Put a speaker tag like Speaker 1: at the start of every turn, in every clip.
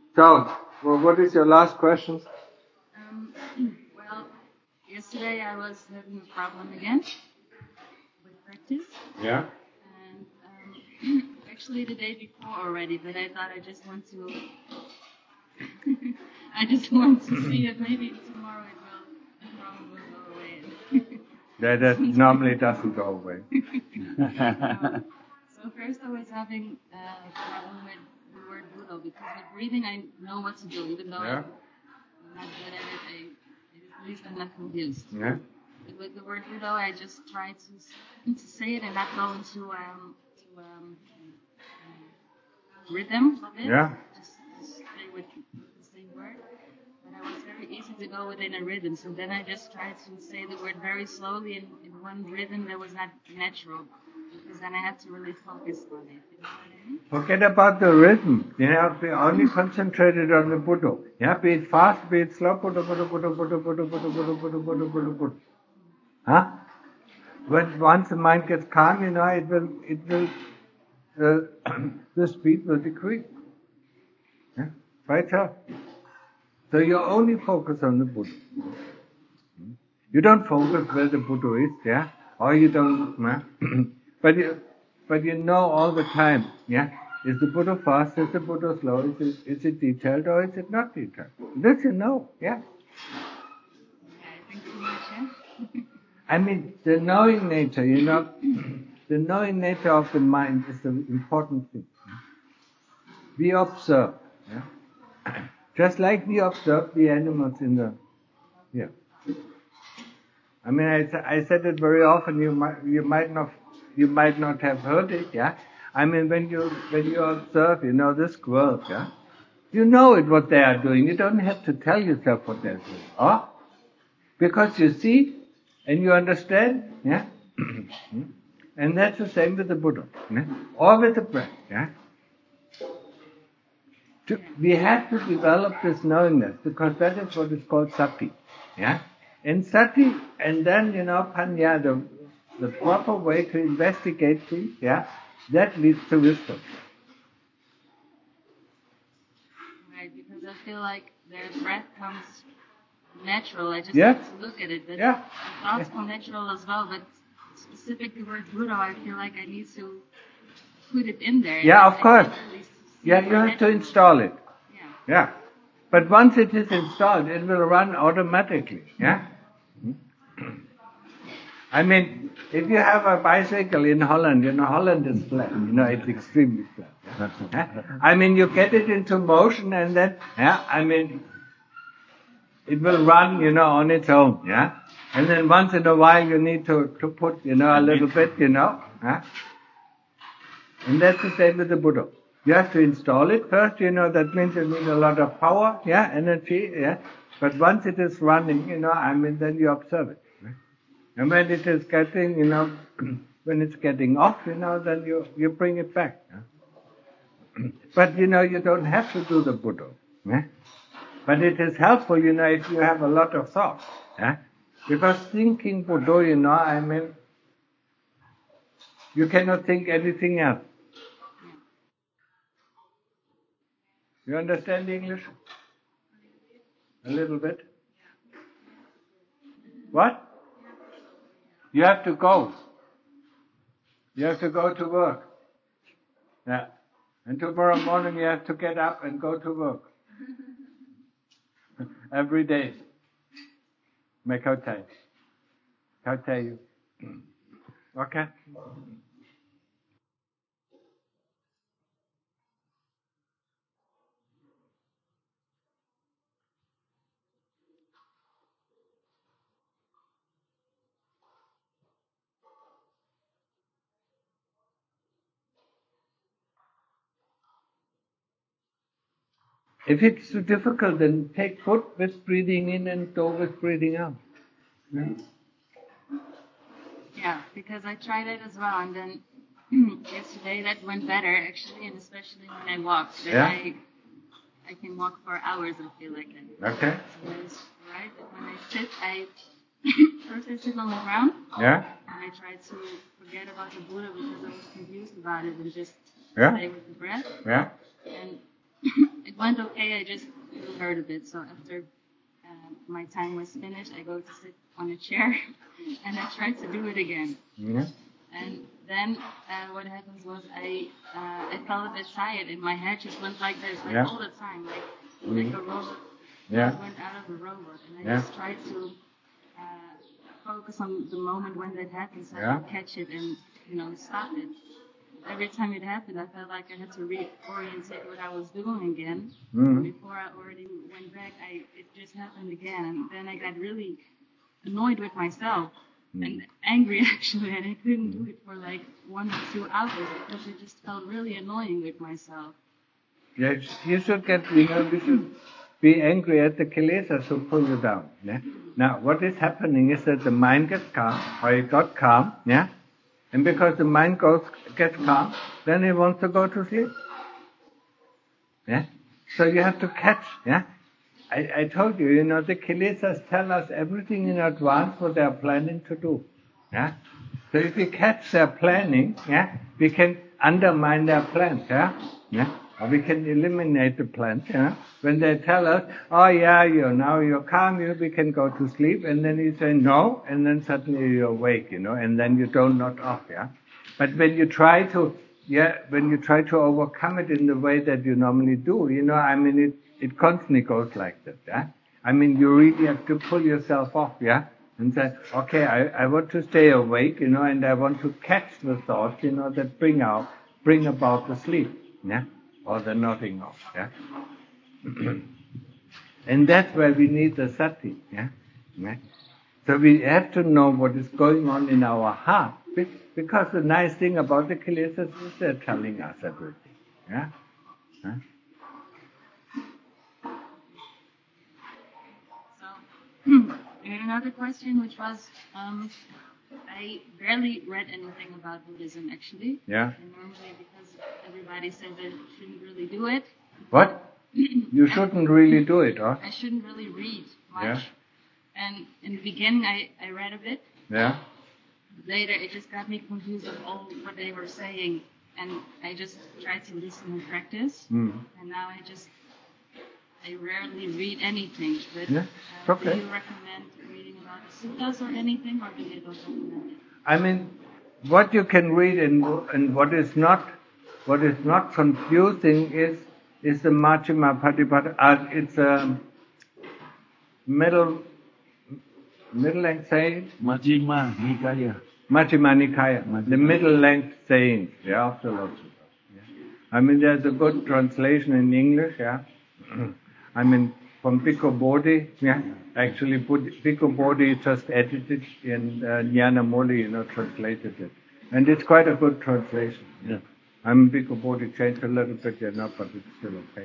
Speaker 1: So, what is your last question?
Speaker 2: Well, yesterday I was having a problem again with practice.
Speaker 1: Yeah.
Speaker 2: And actually the day before already, but I thought I just want to I just want to see if maybe tomorrow the problem will go away.
Speaker 1: That normally doesn't go away.
Speaker 2: So first I was having a problem with the word Buddha, because with breathing I know what to do, even though I'm not good at it. At least I'm not confused.
Speaker 1: Yeah.
Speaker 2: But with the word Buddha, I just try to say it and not go into rhythm of it.
Speaker 1: Yeah.
Speaker 2: Just stay with the same word. But it was very easy to go within a rhythm. So then I just tried to say the word very slowly in one rhythm that was not natural. Because then I had to really focus on it. You know what I mean?
Speaker 1: Forget about the rhythm. Be only concentrated on the Buddha. Yeah, be it fast, be it slow. Buddha, Buddha, Buddha, Buddha, Buddha, Buddha, Buddha, Buddha, Buddha, Buddha, Buddha. Huh? When once the mind gets calm, the speed will decrease. Yeah? By itself. So you only focus on the Buddha. You don't focus where the Buddha is, yeah? Or you don't, but you know all the time, yeah? Is the Buddha fast? Is the Buddha slow? Is it detailed or is it not detailed? This you know, yeah?
Speaker 2: I think too much, yeah?
Speaker 1: I mean, the knowing nature, the knowing nature of the mind is the important thing. We observe, yeah? Just like we observe the animals in the, yeah. I mean, I said it very often. You might not have heard it. Yeah. I mean, when you observe, this world. Yeah. You know it what they are doing. You don't have to tell yourself what they're doing. Oh, because you see and you understand. Yeah. And that's the same with the Buddha. Yeah? Or with the breath. Yeah. We have to develop this knowingness because that is what is called sati. Yeah. And sati, and then, panya, the proper way to investigate things, yeah, that leads to wisdom.
Speaker 2: Right, because I feel like the breath comes natural. I just
Speaker 1: Yeah.
Speaker 2: have to look at it. But
Speaker 1: Yeah.
Speaker 2: the thoughts come natural as well, but specific the word Buddha, I feel like I need to put it in there.
Speaker 1: Yeah, of course.
Speaker 2: Yeah,
Speaker 1: you have to install it.
Speaker 2: Yeah.
Speaker 1: Yeah. But once it is installed, it will run automatically. Yeah. I mean, if you have a bicycle in Holland, Holland is flat. It's extremely flat. Yeah? I mean, you get it into motion and then, it will run, on its own. Yeah. And then once in a while you need to put, a little bit, Yeah? And that's the same with the Buddha. You have to install it first, that means you need a lot of power, yeah, energy, yeah. But once it is running, then you observe it. And when it is getting, when it's getting off, then you bring it back. Yeah? But, you don't have to do the Buddha. Yeah? But it is helpful, if you have a lot of thoughts. Yeah? Because thinking Buddha, you cannot think anything else. You understand English? A little bit? What? You have to go. You have to go to work. Yeah. And tomorrow morning you have to get up and go to work. Every day. Make out time. I'll tell you. Okay? If it's too difficult, then take foot with breathing in and toe with breathing out. Yeah.
Speaker 2: Yeah, because I tried it as well, and then yesterday that went better actually, and especially when I walk. Then
Speaker 1: Yeah.
Speaker 2: I can walk for hours. I feel like it.
Speaker 1: Okay.
Speaker 2: So that is right. But when I sit, first I sit on the ground.
Speaker 1: Yeah.
Speaker 2: And I try to forget about the Buddha because I was confused about it and just
Speaker 1: Yeah.
Speaker 2: stay with the breath.
Speaker 1: Yeah.
Speaker 2: And it went okay. I just hurt a bit. So after my time was finished, I go to sit on a chair, and I tried to do it again.
Speaker 1: Yeah.
Speaker 2: And then what happens was I felt a bit tired, and my head just went like this, like all the time, like a robot.
Speaker 1: Yeah.
Speaker 2: I went out of a robot, and I
Speaker 1: Yeah.
Speaker 2: just tried to focus on the moment when that happens, so I
Speaker 1: Yeah.
Speaker 2: could catch it and stop it. Every time it happened, I felt like I had to reorientate what I was doing again. Before I already went back, it just happened again, and then I got really annoyed with myself and angry actually, and I couldn't do it for like 1 or 2 hours because it just felt really annoying with myself.
Speaker 1: Yes, you should we should be angry at the kilesas who pull you down. Yeah? Now, what is happening is that the mind gets calm, or it got calm, yeah? And because the mind gets calm, then it wants to go to sleep. Yeah? So you have to catch, yeah? I told you, the kilesas tell us everything in advance what they are planning to do. Yeah? So if we catch their planning, yeah, we can undermine their plans, yeah? Yeah? Or we can eliminate the plans, yeah? When they tell us, oh yeah, now you're calm, we can go to sleep, and then you say no, and then suddenly you're awake, and then you don't nod off, yeah? But when you try to overcome it in the way that you normally do, it constantly goes like that, yeah? You really have to pull yourself off, yeah? And say, okay, I want to stay awake, and I want to catch the thoughts, that bring about the sleep, yeah? Or the nodding off, yeah? And that's where we need the sati, yeah? Yeah? So we have to know what is going on in our heart, because the nice thing about the kilesas is they're telling us everything, yeah? Huh?
Speaker 2: So, I had another question, which was, I barely read anything about Buddhism, actually.
Speaker 1: Yeah.
Speaker 2: And normally, because everybody says I shouldn't really do it.
Speaker 1: What? You shouldn't really do it, huh?
Speaker 2: I shouldn't really read much.
Speaker 1: Yeah.
Speaker 2: And in the beginning, I read a bit.
Speaker 1: Yeah.
Speaker 2: But later, it just got me confused with all what they were saying. And I just tried to listen and practice. And now I rarely read anything. But
Speaker 1: Yeah. Okay.
Speaker 2: do you recommend reading about the suttas or anything, or do you don't recommend it?
Speaker 1: What you can read and what is not confusing is the Majjhima Patipata. It's a middle length saying.
Speaker 3: Majjhima Nikaya.
Speaker 1: Majjhima Nikaya, the middle length sayings, yeah, of the Lord. Yeah. There's a good translation in English, yeah. From Bhikkhu Bodhi, yeah. Actually, Bhikkhu Bodhi just edited and Jnana Moli, translated it. And it's quite a good translation.
Speaker 3: Yeah.
Speaker 1: Bhikkhu Bodhi changed a little bit, but it's still okay.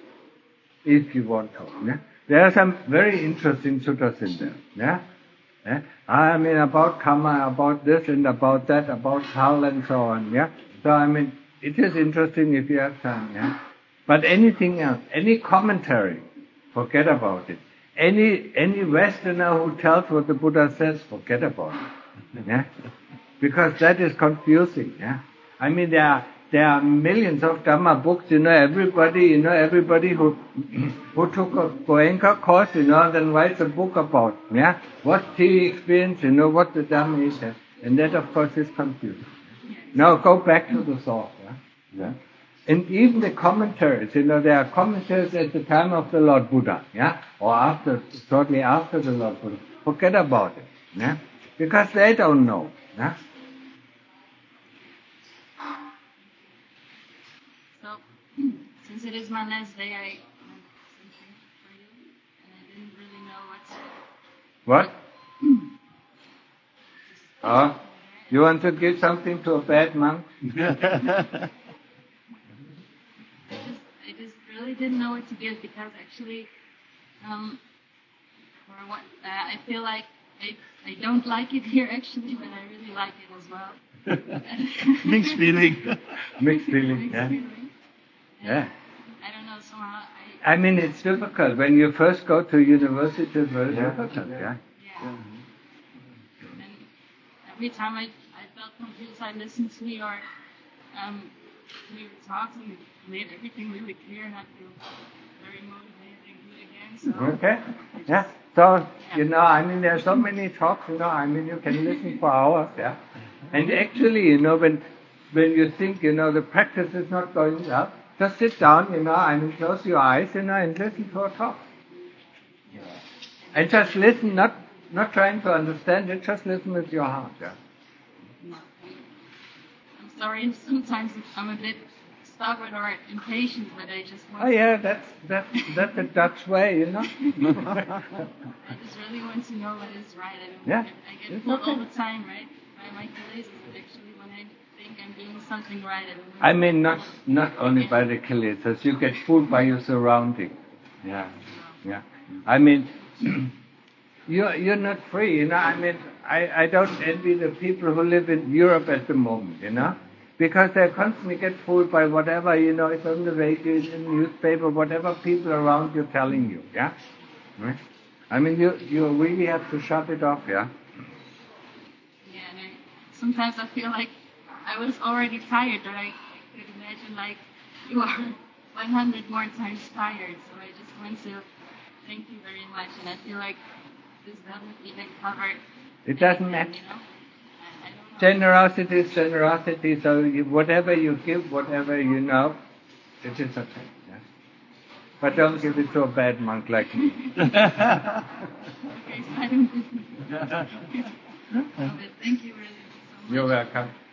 Speaker 1: If you want to, yeah. There are some very interesting suttas in there, yeah. Yeah? About karma, about this and about that, about hell and so on, yeah. So it is interesting if you have time, yeah. But anything else, any commentary, forget about it. Any Westerner who tells what the Buddha says, forget about it, yeah. Because that is confusing, yeah. There are millions of Dhamma books, everybody who took a Goenka course, then writes a book about, yeah, what he experienced, what the Dhamma is, yeah? And that of course is confusing. Now go back to the source, yeah? Yeah. And even the commentaries, there are commentaries at the time of the Lord Buddha, yeah, or shortly after the Lord Buddha. Forget about it, yeah, because they don't know, yeah.
Speaker 2: So, since it is my last day, I have something for you, and I didn't really know what to...
Speaker 1: What? You want to give something to a bad monk?
Speaker 2: I just really didn't know what to give, because actually, I feel like I don't like it here actually, but I really like it as well.
Speaker 3: Mixed feeling.
Speaker 1: Mixed feeling, yeah. Yeah.
Speaker 2: I don't know, somehow
Speaker 1: it's difficult. When you first go to university, it's very difficult, yeah.
Speaker 2: And every time I felt confused, I listened to your we talked and it made everything really clear, and I feel very motivated and good again. So
Speaker 1: Okay. Yeah. So, I mean, there are so many talks, I mean, you can listen for hours, yeah. And actually, when you think, the practice is not going well, just sit down, I mean, close your eyes, and listen to a talk. And just listen, not trying to understand it, just listen with your heart, yeah.
Speaker 2: I'm sorry if sometimes I'm a bit stubborn or impatient, but I just want
Speaker 1: Oh yeah, that's the Dutch way,
Speaker 2: I just really want to know what is right.
Speaker 1: Yeah,
Speaker 2: I get
Speaker 1: it's
Speaker 2: fooled
Speaker 1: okay.
Speaker 2: all the time, right? By my kilesas, but actually when I think I'm doing something right,
Speaker 1: I mean, not only by the kilesas, you get fooled by your surroundings. Yeah. I mean, you're not free, I mean, I don't envy the people who live in Europe at the moment, because they constantly get fooled by whatever, it's on the radio, in the newspaper, whatever people around you telling you, yeah? Right? I mean, you really have to shut it off, yeah?
Speaker 2: Yeah, and sometimes I feel like I was already tired, but I could imagine like you are 100 more times tired. So I just want to thank you very much, and I feel like this doesn't even cover.
Speaker 1: It doesn't matter.
Speaker 2: I don't know.
Speaker 1: Generosity is generosity, so whatever you give, whatever you know, it is okay. Yeah? But don't give it to a bad monk like me.
Speaker 2: Okay, so I don't. Thank you really so much.
Speaker 1: You're welcome.